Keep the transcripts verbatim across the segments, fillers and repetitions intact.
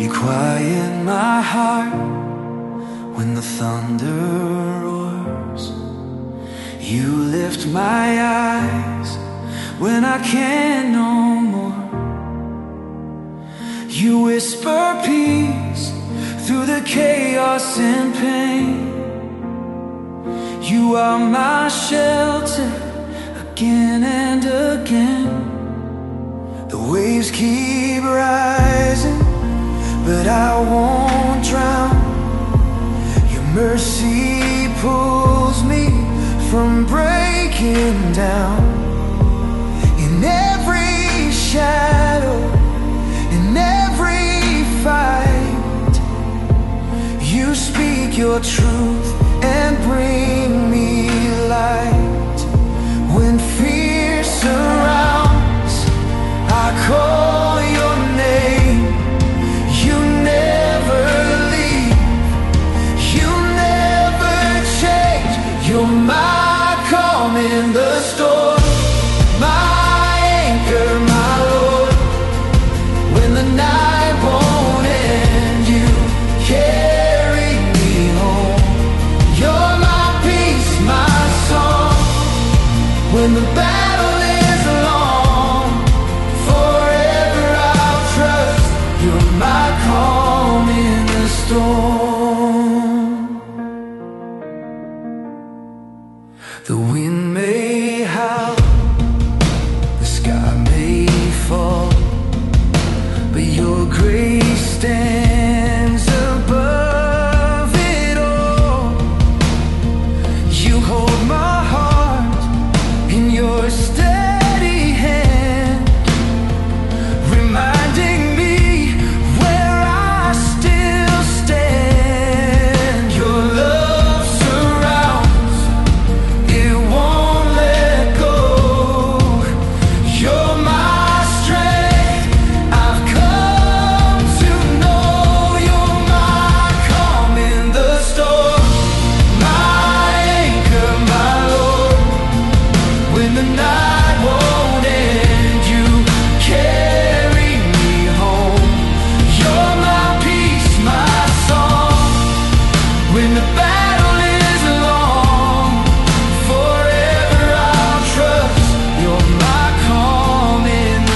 You quiet my heart when the thunder roars. You lift my eyes when I can't no more. You whisper peace through the chaos and pain. You are my shelter again and again. The waves keep rising, but I won't drown. Your mercy pulls me from breaking down. In every shadow, in every fight, you speak your truth and bring me light. When fear surrounds, I call your name. You never leave, you never change. You're my calm in the storm, my anchor, my Lord. When the night won't end, you carry me home. You're my peace, my song. When the battle is long, forever I'll trust. You're my calm in the storm. The wind may howl, the sky may fall, but your grace stands above it all. You hold my heart in your steady hand, reminding me where I still stand. Your love surrounds, it won't let go. You're my strength, I've come to know. You're my calm in the storm, my anchor, my Lord. When the night won't end, you carry me home. You're my peace, my song. When the battle is long, forever I'll trust. You're my calm in the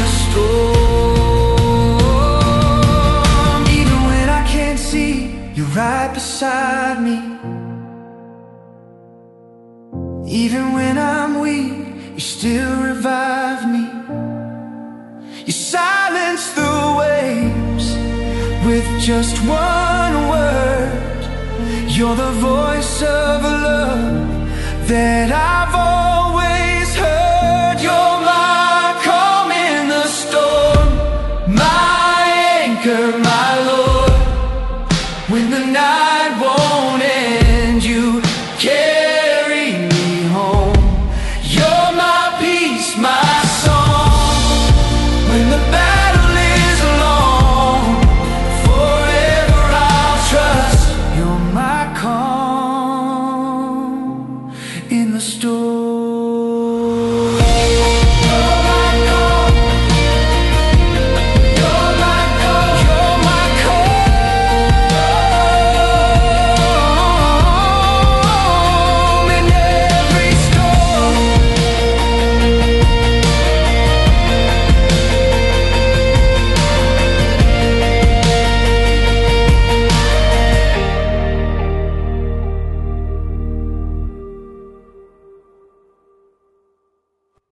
storm. Even when I can't see, you're right beside me. Even when I'm weak, you still revive me. You silence the waves with just one word. You're the voice of love that I've always